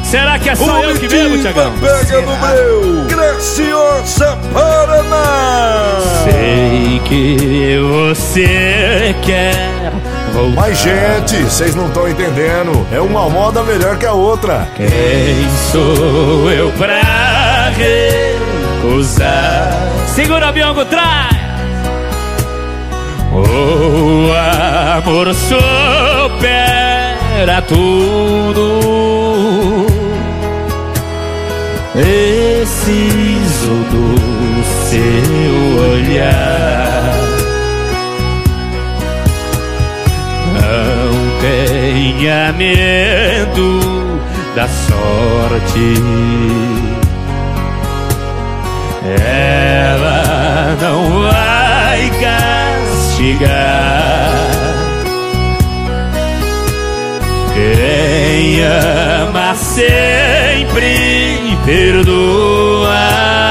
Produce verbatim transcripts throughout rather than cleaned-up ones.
Será que é só eu que bebo, Tiagão? Pega no meu, Graciosa Paraná. Sei que você quer voltar. Mas, gente, vocês não estão entendendo. É uma moda melhor que a outra. Quem sou eu pra recusar? Segura, Biongo, traz! O amor supera tudo. Preciso do seu olhar. Não tenha medo da sorte. Ela não vai castigar. Quem ama sempre perdoa.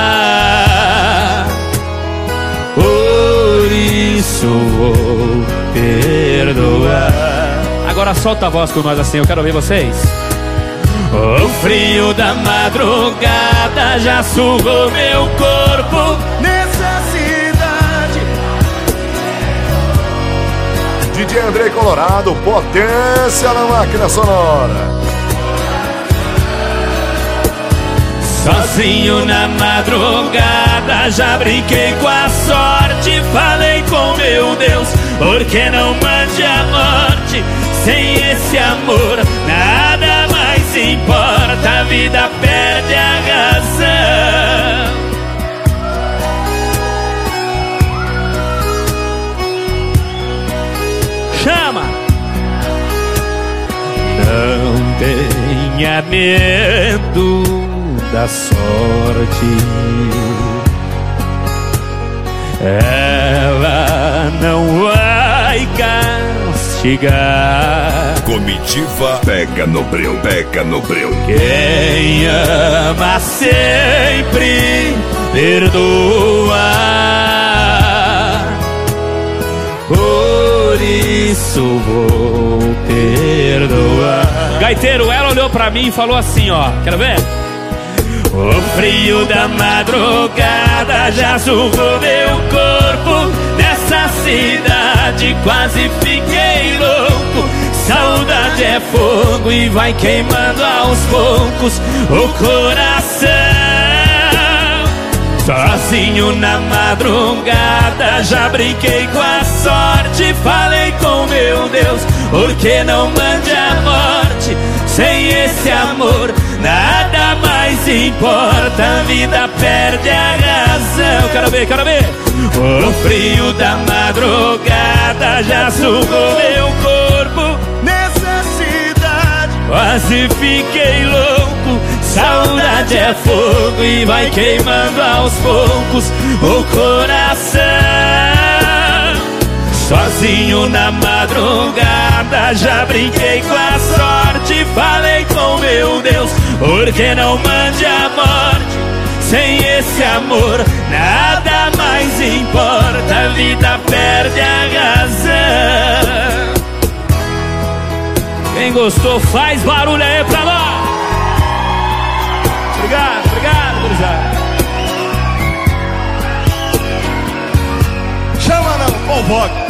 Por isso vou perdoar. Agora solta a voz com nós assim, eu quero ouvir vocês. O frio da madrugada já sugou meu corpo nessa cidade. D J Andrei Colorado, potência na máquina sonora. Sozinho na madrugada já brinquei com a sorte. Falei com meu Deus, por que não mande a morte? Sem esse amor nada mais importa. A vida perde a razão. Chama! Não tenha medo da sorte. Ela não vai castigar. Comitiva pega no breu, pega no breu. Quem ama sempre perdoa. Por isso vou perdoar. Gaiteiro, ela olhou pra mim e falou assim, ó, quero ver? O frio da madrugada já sugou meu corpo nessa cidade, quase fiquei louco. Saudade é fogo e vai queimando aos poucos o coração. Sozinho na madrugada já brinquei com a sorte. Falei com meu Deus, por que não mande a morte? Sem esse amor nada mais importa. A vida perde a razão. Quero ver, quero ver. O frio da madrugada já sugou meu corpo nessa cidade, quase fiquei louco. Saudade é fogo e vai queimando aos poucos o coração. Sozinho na madrugada já brinquei com a sorte. Falei com meu Deus, por que não mande a morte? Sem esse amor nada mais importa. A vida perde a razão. Quem gostou faz barulho aí pra nós. Obrigado, obrigado, gurizada. Chama não, convoca.